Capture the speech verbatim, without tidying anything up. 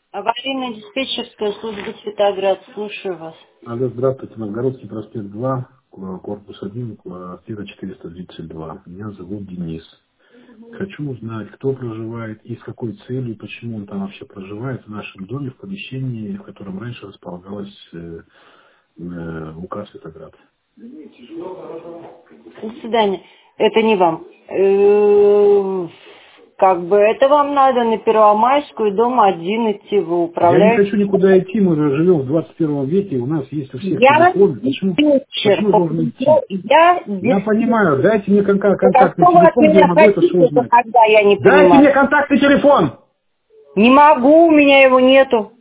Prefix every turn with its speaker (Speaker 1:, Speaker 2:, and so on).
Speaker 1: Аварийно-диспетчерская служба Цветоград. Слушаю вас.
Speaker 2: Алло, здравствуйте. Новгородский проспект два, корпус один, квартира четыреста тридцать два. Меня зовут Денис. Хочу узнать, кто проживает и с какой целью, почему он там вообще проживает в нашем доме, в помещении, в котором раньше располагалась э, э, УК Цветоград.
Speaker 1: До свидания. Это не вам. Э, Как бы это вам надо на Первомайскую, дом один идти, вы
Speaker 2: Я не
Speaker 1: управляете.
Speaker 2: хочу никуда идти, мы же живем в двадцать первом веке, у нас есть у всех
Speaker 1: Я
Speaker 2: телефоны. Почему,
Speaker 1: диспетчер.
Speaker 2: почему я должен идти?
Speaker 1: Я
Speaker 2: Я
Speaker 1: диспетчер.
Speaker 2: понимаю, дайте мне кон-
Speaker 1: Так
Speaker 2: контактный
Speaker 1: что вы от
Speaker 2: телефон, где я
Speaker 1: меня
Speaker 2: могу это все
Speaker 1: хотите,
Speaker 2: узнать.
Speaker 1: когда я не
Speaker 2: Дайте мне
Speaker 1: понимаю?
Speaker 2: контактный телефон!
Speaker 1: Не могу, у меня его нету.